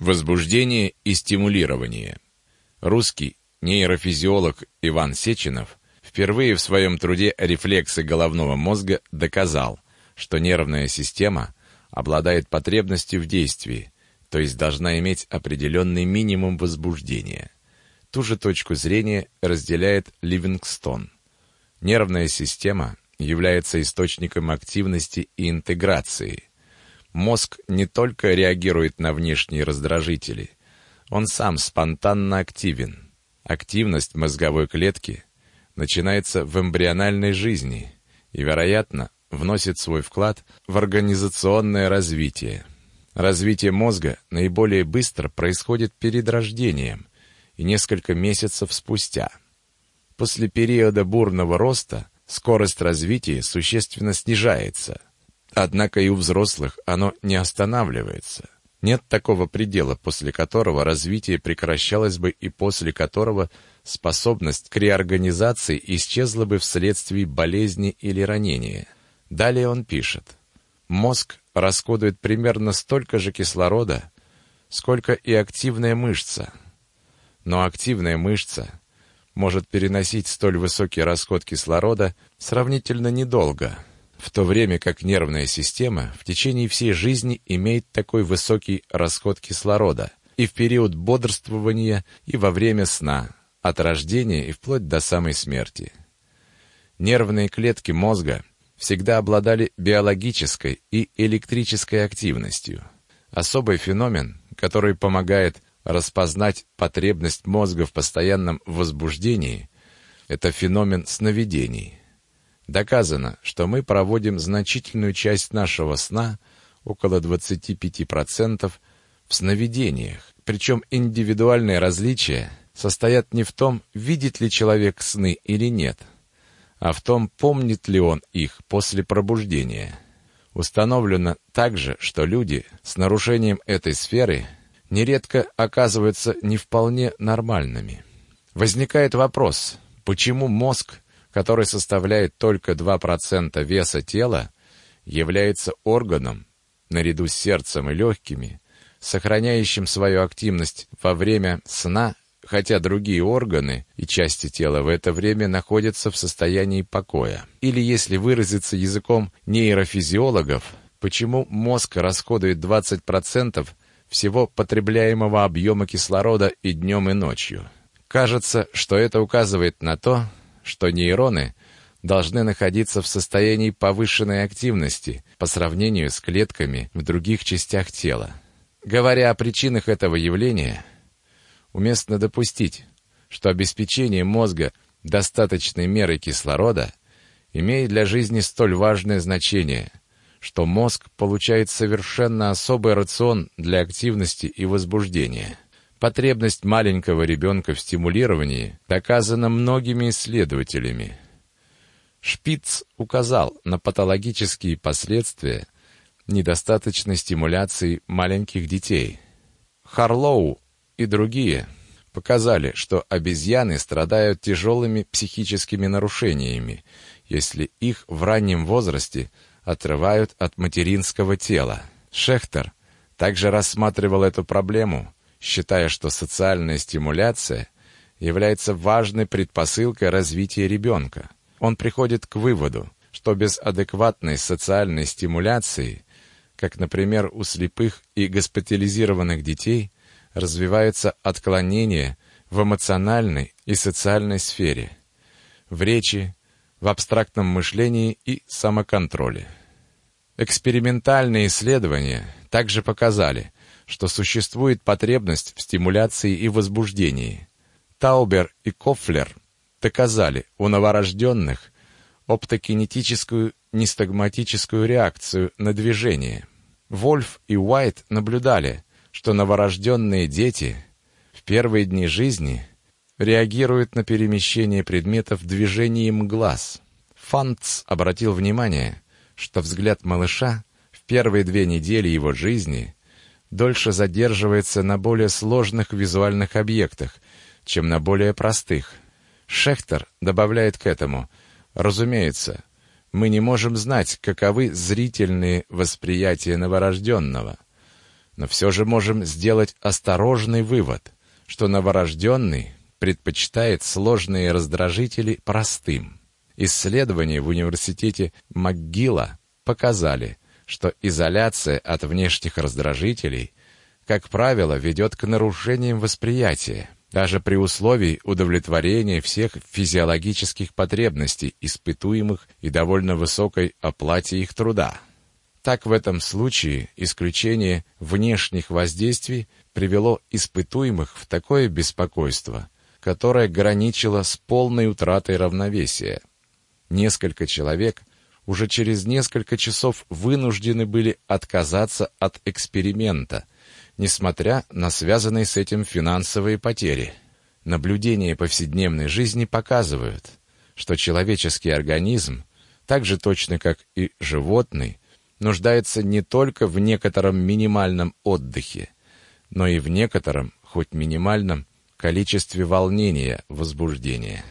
Возбуждение и стимулирование. Русский нейрофизиолог Иван Сеченов впервые в своем труде «Рефлексы головного мозга» доказал, что нервная система обладает потребностью в действии, то есть должна иметь определенный минимум возбуждения. Ту же точку зрения разделяет Ливингстон. Нервная система является источником активности и интеграции. Мозг не только реагирует на внешние раздражители, он сам спонтанно активен. Активность мозговой клетки начинается в эмбриональной жизни и, вероятно, вносит свой вклад в организационное развитие. Развитие мозга наиболее быстро происходит перед рождением и несколько месяцев спустя. После периода бурного роста скорость развития существенно снижается. Однако и у взрослых оно не останавливается. Нет такого предела, после которого развитие прекращалось бы и после которого способность к реорганизации исчезла бы вследствие болезни или ранения. Далее он пишет: мозг расходует примерно столько же кислорода, сколько и активная мышца. Но активная мышца может переносить столь высокий расход кислорода сравнительно недолго, в то время как нервная система в течение всей жизни имеет такой высокий расход кислорода и в период бодрствования, и во время сна, от рождения и вплоть до самой смерти. Нервные клетки мозга всегда обладали биологической и электрической активностью. Особый феномен, который помогает распознать потребность мозга в постоянном возбуждении, это феномен сновидений. Доказано, что мы проводим значительную часть нашего сна, около 25%, в сновидениях. Причем индивидуальные различия состоят не в том, видит ли человек сны или нет, а в том, помнит ли он их после пробуждения. Установлено также, что люди с нарушением этой сферы нередко оказываются не вполне нормальными. Возникает вопрос, почему мозг, который составляет только 2% веса тела, является органом, наряду с сердцем и легкими, сохраняющим свою активность во время сна, хотя другие органы и части тела в это время находятся в состоянии покоя. Или, если выразиться языком нейрофизиологов, почему мозг расходует 20% всего потребляемого объема кислорода и днем, и ночью. Кажется, что это указывает на то, что нейроны должны находиться в состоянии повышенной активности по сравнению с клетками в других частях тела. Говоря о причинах этого явления, уместно допустить, что обеспечение мозга достаточной мерой кислорода имеет для жизни столь важное значение, что мозг получает совершенно особый рацион для активности и возбуждения. Потребность маленького ребенка в стимулировании доказана многими исследователями. Шпиц указал на патологические последствия недостаточной стимуляции маленьких детей. Харлоу и другие показали, что обезьяны страдают тяжелыми психическими нарушениями, если их в раннем возрасте отрывают от материнского тела. Шехтер также рассматривал эту проблему, считая, что социальная стимуляция является важной предпосылкой развития ребенка. Он приходит к выводу, что без адекватной социальной стимуляции, как, например, у слепых и госпитализированных детей, развиваются отклонения в эмоциональной и социальной сфере, в речи, в абстрактном мышлении и самоконтроле. Экспериментальные исследования также показали, что существует потребность в стимуляции и возбуждении. Таубер и Кофлер доказали у новорожденных оптокинетическую нистагматическую реакцию на движение. Вольф и Уайт наблюдали, что новорожденные дети в первые дни жизни реагируют на перемещение предметов движением глаз. Фантс обратил внимание, что взгляд малыша в первые 2 недели его жизни дольше задерживается на более сложных визуальных объектах, чем на более простых. Шехтер добавляет к этому: разумеется, мы не можем знать, каковы зрительные восприятия новорожденного, Но все же можем сделать осторожный вывод, что новорожденный предпочитает сложные раздражители простым. Исследования в университете МcGill показали, что изоляция от внешних раздражителей, как правило, ведет к нарушениям восприятия, даже при условии удовлетворения всех физиологических потребностей, испытуемых и довольно высокой оплате их труда. Так в этом случае исключение внешних воздействий привело испытуемых в такое беспокойство, которое граничило с полной утратой равновесия. Несколько человек уже через несколько часов вынуждены были отказаться от эксперимента, несмотря на связанные с этим финансовые потери. Наблюдения повседневной жизни показывают, что человеческий организм, так же точно как и животный, нуждается не только в некотором минимальном отдыхе, но и в некотором, хоть минимальном, количестве волнения, возбуждения.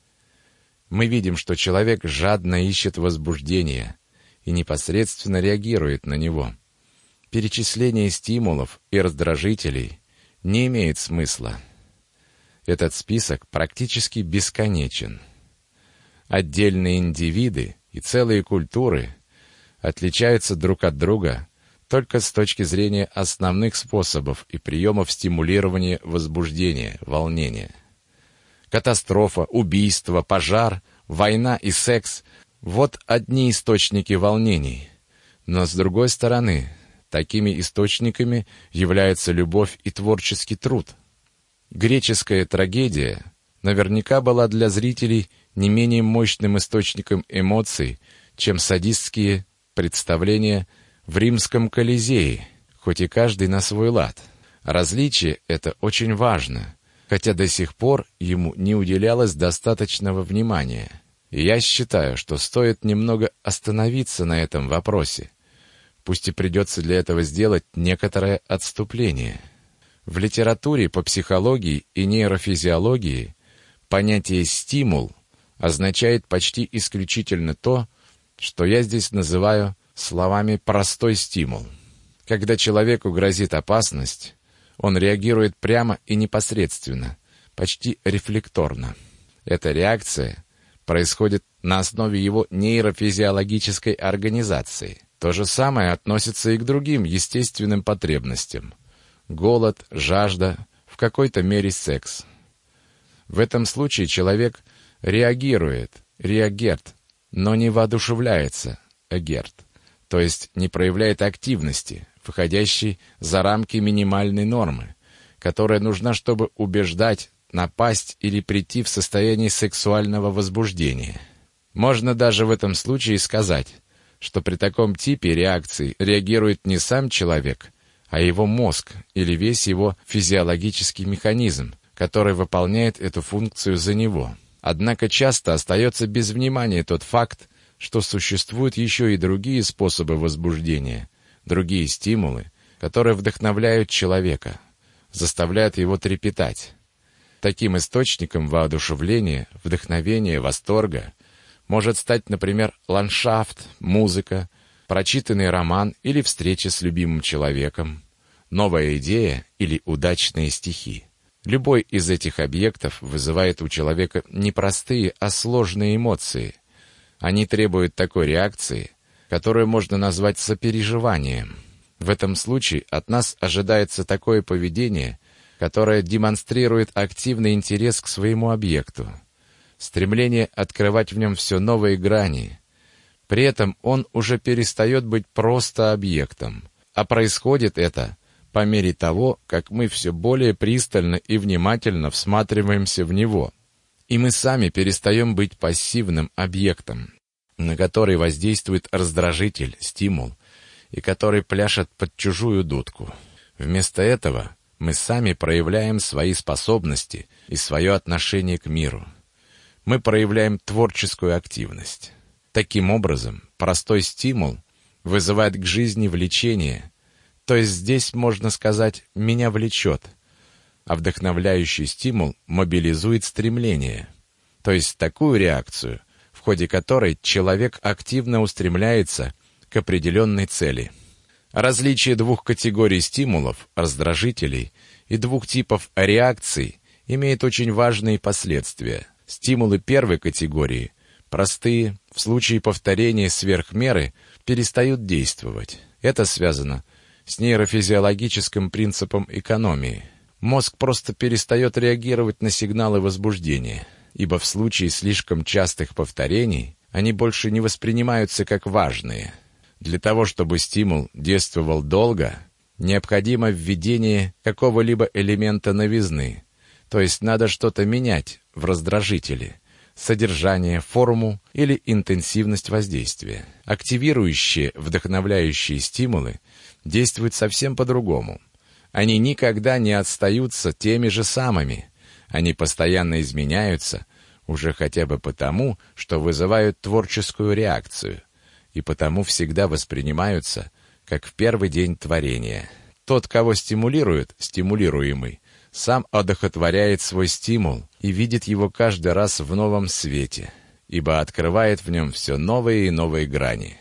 Мы видим, что человек жадно ищет возбуждения и непосредственно реагирует на него. Перечисление стимулов и раздражителей не имеет смысла. Этот список практически бесконечен. Отдельные индивиды и целые культуры отличаются друг от друга только с точки зрения основных способов и приемов стимулирования возбуждения, волнения. Катастрофа, убийство, пожар, война и секс – вот одни источники волнений. Но с другой стороны, такими источниками являются любовь и творческий труд. Греческая трагедия наверняка была для зрителей не менее мощным источником эмоций, чем садистские представления в римском Колизее, хоть и каждый на свой лад. Различие это очень важно, хотя до сих пор ему не уделялось достаточного внимания. И я считаю, что стоит немного остановиться на этом вопросе, пусть и придется для этого сделать некоторое отступление. В литературе по психологии и нейрофизиологии понятие «стимул» означает почти исключительно то, что я здесь называю словами «простой стимул». Когда человеку грозит опасность, он реагирует прямо и непосредственно, почти рефлекторно. Эта реакция происходит на основе его нейрофизиологической организации. То же самое относится и к другим естественным потребностям. Голод, жажда, в какой-то мере секс. В этом случае человек реагирует, реагерт, но не воодушевляется, эгерт, то есть не проявляет активности, выходящей за рамки минимальной нормы, которая нужна, чтобы убеждать, напасть или прийти в состояние сексуального возбуждения. Можно даже в этом случае сказать, что при таком типе реакции реагирует не сам человек, а его мозг или весь его физиологический механизм, который выполняет эту функцию за него. Однако часто остается без внимания тот факт, что существуют еще и другие способы возбуждения, другие стимулы, которые вдохновляют человека, заставляют его трепетать. Таким источником воодушевления, вдохновения, восторга может стать, например, ландшафт, музыка, прочитанный роман или встреча с любимым человеком, новая идея или удачные стихи. Любой из этих объектов вызывает у человека не простые, а сложные эмоции. Они требуют такой реакции, которую можно назвать сопереживанием. В этом случае от нас ожидается такое поведение, которое демонстрирует активный интерес к своему объекту, стремление открывать в нем все новые грани. При этом он уже перестает быть просто объектом, а происходит это по мере того, как мы все более пристально и внимательно всматриваемся в него. И мы сами перестаем быть пассивным объектом, на который воздействует раздражитель, стимул, и который пляшет под чужую дудку. Вместо этого мы сами проявляем свои способности и свое отношение к миру. Мы проявляем творческую активность. Таким образом, простой стимул вызывает к жизни влечение, то есть здесь можно сказать «меня влечет», а вдохновляющий стимул мобилизует стремление, то есть такую реакцию, в ходе которой человек активно устремляется к определенной цели. Различие двух категорий стимулов, раздражителей, и двух типов реакций имеет очень важные последствия. Стимулы первой категории, простые, в случае повторения сверх меры, перестают действовать. Это связано с нейрофизиологическим принципом экономии. Мозг просто перестает реагировать на сигналы возбуждения, ибо в случае слишком частых повторений они больше не воспринимаются как важные. Для того, чтобы стимул действовал долго, необходимо введение какого-либо элемента новизны, то есть надо что-то менять в раздражителе, содержание, форму или интенсивность воздействия. Активирующие, вдохновляющие стимулы действуют совсем по-другому. Они никогда не остаются теми же самыми. Они постоянно изменяются, уже хотя бы потому, что вызывают творческую реакцию, и потому всегда воспринимаются как в первый день творения. Тот, кого стимулирует, стимулируемый, сам одухотворяет свой стимул и видит его каждый раз в новом свете, ибо открывает в нем все новые и новые грани.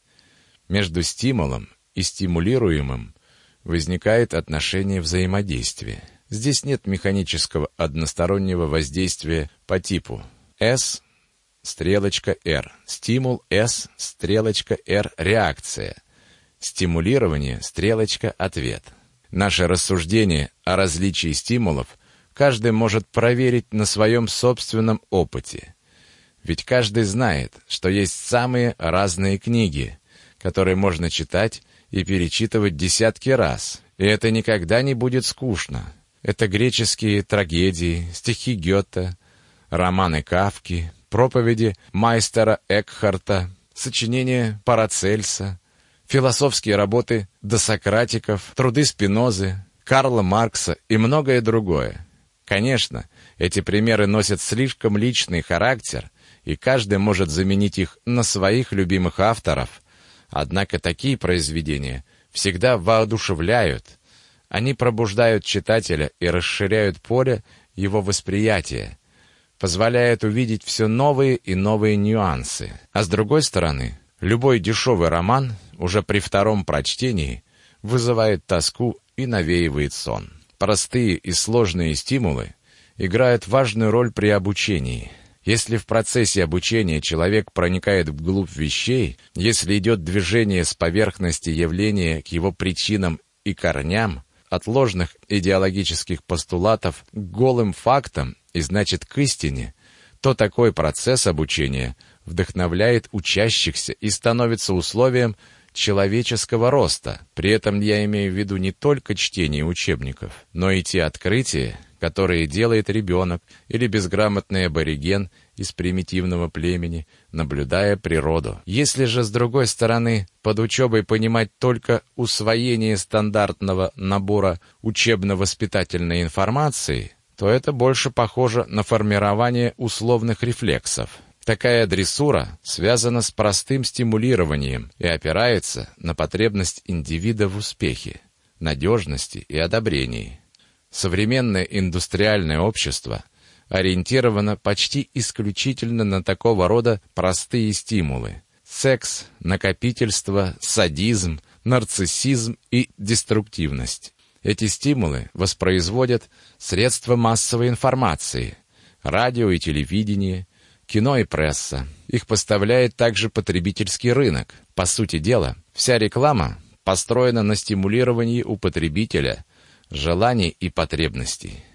Между стимулом и стимулируемым возникает отношение взаимодействия. Здесь нет механического одностороннего воздействия по типу S, стрелочка R, стимул S, стрелочка R, реакция, стимулирование, стрелочка, ответ. Наше рассуждение о различии стимулов каждый может проверить на своем собственном опыте. Ведь каждый знает, что есть самые разные книги, которые можно читать и перечитывать десятки раз, и это никогда не будет скучно. Это греческие трагедии, стихи Гёте, романы Кафки, проповеди Майстера Экхарта, сочинения Парацельса, философские работы досократиков, труды Спинозы, Карла Маркса и многое другое. Конечно, эти примеры носят слишком личный характер, и каждый может заменить их на своих любимых авторов. Однако такие произведения всегда воодушевляют. Они пробуждают читателя и расширяют поле его восприятия, позволяют увидеть все новые и новые нюансы. А с другой стороны, любой дешевый роман уже при втором прочтении вызывает тоску и навеивает сон. Простые и сложные стимулы играют важную роль при обучении. Если в процессе обучения человек проникает вглубь вещей, если идет движение с поверхности явления к его причинам и корням, от ложных идеологических постулатов к голым фактам и, значит, к истине, то такой процесс обучения вдохновляет учащихся и становится условием человеческого роста. При этом я имею в виду не только чтение учебников, но и те открытия, которые делает ребенок или безграмотный абориген из примитивного племени, наблюдая природу. Если же, с другой стороны, под учебой понимать только усвоение стандартного набора учебно-воспитательной информации, то это больше похоже на формирование условных рефлексов. Такая дрессура связана с простым стимулированием и опирается на потребность индивида в успехе, надежности и одобрении. Современное индустриальное общество ориентировано почти исключительно на такого рода простые стимулы: секс, накопительство, садизм, нарциссизм и деструктивность. Эти стимулы воспроизводят средства массовой информации, радио и телевидение, кино и пресса. Их поставляет также потребительский рынок. По сути дела, вся реклама построена на стимулировании у потребителя желаний и потребностей.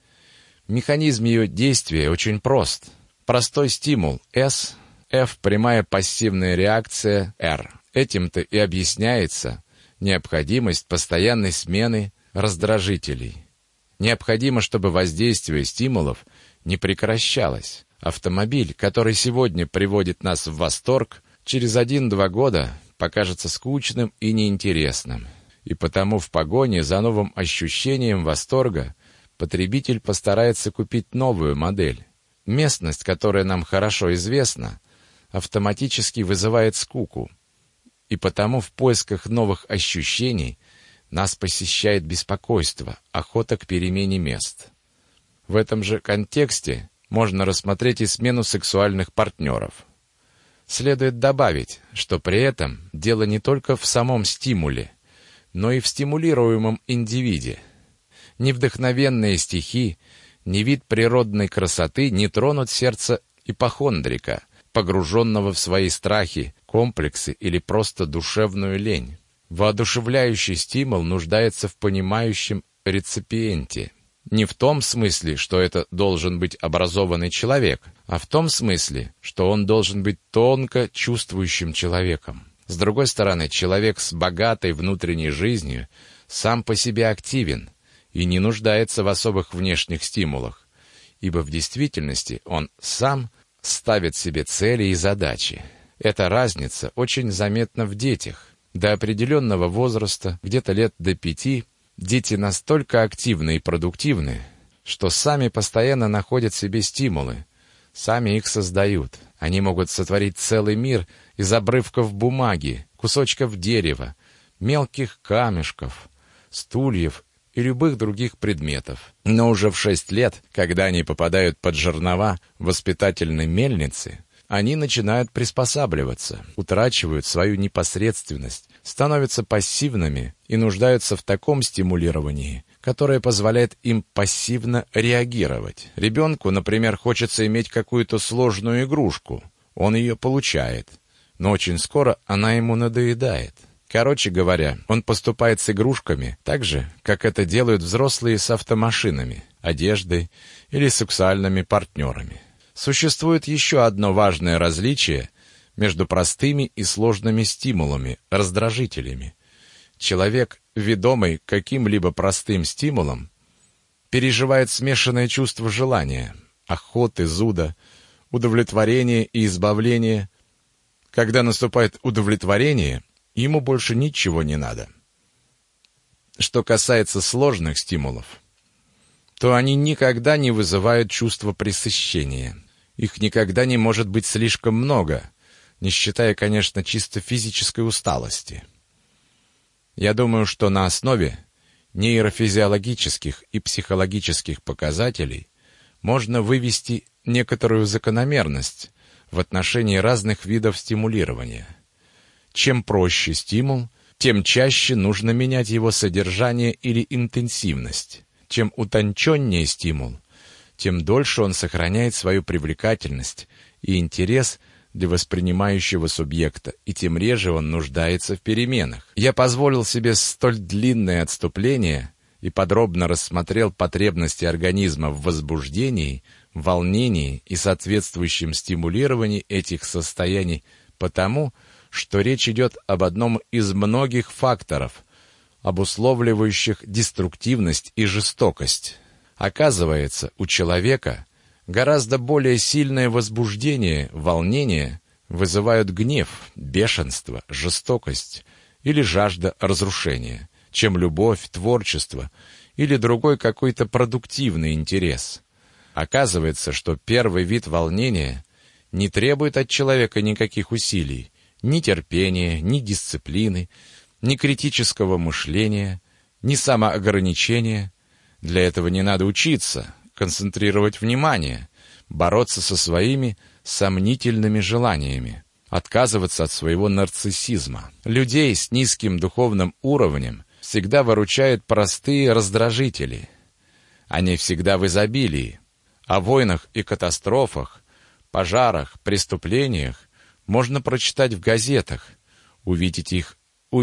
Механизм ее действия очень прост. Простой стимул S, F – прямая пассивная реакция R. Этим-то и объясняется необходимость постоянной смены раздражителей. Необходимо, чтобы воздействие стимулов не прекращалось. Автомобиль, который сегодня приводит нас в восторг, через 1-2 года покажется скучным и неинтересным. И потому в погоне за новым ощущением восторга потребитель постарается купить новую модель. Местность, которая нам хорошо известна, автоматически вызывает скуку. И потому в поисках новых ощущений нас посещает беспокойство, охота к перемене мест. В этом же контексте можно рассмотреть и смену сексуальных партнеров. Следует добавить, что при этом дело не только в самом стимуле, но и в стимулируемом индивиде. Ни вдохновенные стихи, ни вид природной красоты не тронут сердце ипохондрика, погруженного в свои страхи, комплексы или просто душевную лень. Воодушевляющий стимул нуждается в понимающем реципиенте. Не в том смысле, что это должен быть образованный человек, а в том смысле, что он должен быть тонко чувствующим человеком. С другой стороны, человек с богатой внутренней жизнью сам по себе активен и не нуждается в особых внешних стимулах, ибо в действительности он сам ставит себе цели и задачи. Эта разница очень заметна в детях. До определенного возраста, где-то лет до 5, дети настолько активны и продуктивны, что сами постоянно находят себе стимулы, сами их создают. Они могут сотворить целый мир из обрывков бумаги, кусочков дерева, мелких камешков, стульев и любых других предметов. Но уже в 6 лет, когда они попадают под жернова воспитательной мельницы, они начинают приспосабливаться, утрачивают свою непосредственность, становятся пассивными и нуждаются в таком стимулировании, которое позволяет им пассивно реагировать. Ребенку, например, хочется иметь какую-то сложную игрушку. Он ее получает, но очень скоро она ему надоедает. Короче говоря, он поступает с игрушками так же, как это делают взрослые с автомашинами, одеждой или сексуальными партнерами. Существует еще одно важное различие между простыми и сложными стимулами, раздражителями. Человек, ведомый каким-либо простым стимулом, переживает смешанное чувство желания, охоты, зуда, удовлетворения и избавления. Когда наступает удовлетворение, ему больше ничего не надо. Что касается сложных стимулов, то они никогда не вызывают чувство пресыщения. Их никогда не может быть слишком много, не считая, конечно, чисто физической усталости. Я думаю, что на основе нейрофизиологических и психологических показателей можно вывести некоторую закономерность в отношении разных видов стимулирования. Чем проще стимул, тем чаще нужно менять его содержание или интенсивность. Чем утонченнее стимул, тем дольше он сохраняет свою привлекательность и интерес для воспринимающего субъекта, и тем реже он нуждается в переменах. Я позволил себе столь длинное отступление и подробно рассмотрел потребности организма в возбуждении, волнении и соответствующем стимулировании этих состояний потому, что речь идет об одном из многих факторов, обусловливающих деструктивность и жестокость. Оказывается, у человека гораздо более сильное возбуждение, волнение вызывают гнев, бешенство, жестокость или жажда разрушения, чем любовь, творчество или другой какой-то продуктивный интерес. Оказывается, что первый вид волнения не требует от человека никаких усилий, ни терпения, ни дисциплины, ни критического мышления, ни самоограничения. Для этого не надо учиться, концентрировать внимание, бороться со своими сомнительными желаниями, отказываться от своего нарциссизма. Людей с низким духовным уровнем всегда выручают простые раздражители. Они всегда в изобилии. О войнах и катастрофах, пожарах, преступлениях можно прочитать в газетах, увидеть их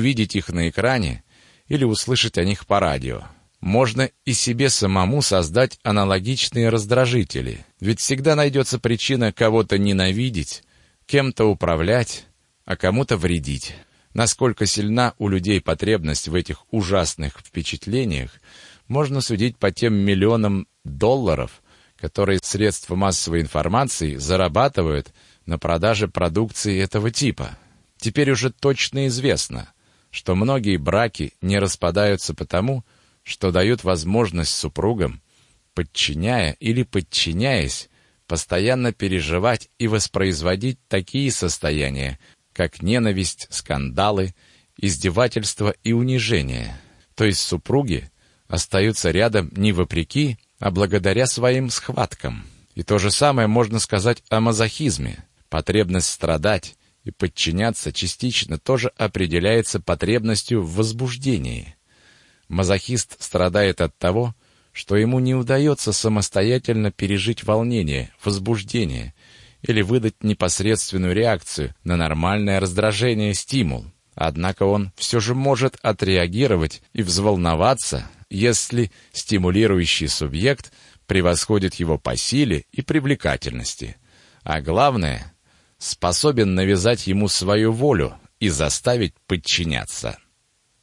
на экране или услышать о них по радио. Можно и себе самому создать аналогичные раздражители, ведь всегда найдется причина кого-то ненавидеть, кем-то управлять, а кому-то вредить. Насколько сильна у людей потребность в этих ужасных впечатлениях, можно судить по тем миллионам долларов, которые средства массовой информации зарабатывают на продаже продукции этого типа. Теперь уже точно известно, что многие браки не распадаются потому, что дают возможность супругам, подчиняя или подчиняясь, постоянно переживать и воспроизводить такие состояния, как ненависть, скандалы, издевательства и унижение. То есть супруги остаются рядом не вопреки, а благодаря своим схваткам. И то же самое можно сказать о мазохизме. Потребность страдать и подчиняться частично тоже определяется потребностью в возбуждении. Мазохист страдает от того, что ему не удается самостоятельно пережить волнение, возбуждение или выдать непосредственную реакцию на нормальное раздражение, стимул. Однако он все же может отреагировать и взволноваться, если стимулирующий субъект превосходит его по силе и привлекательности, а главное, способен навязать ему свою волю и заставить подчиняться.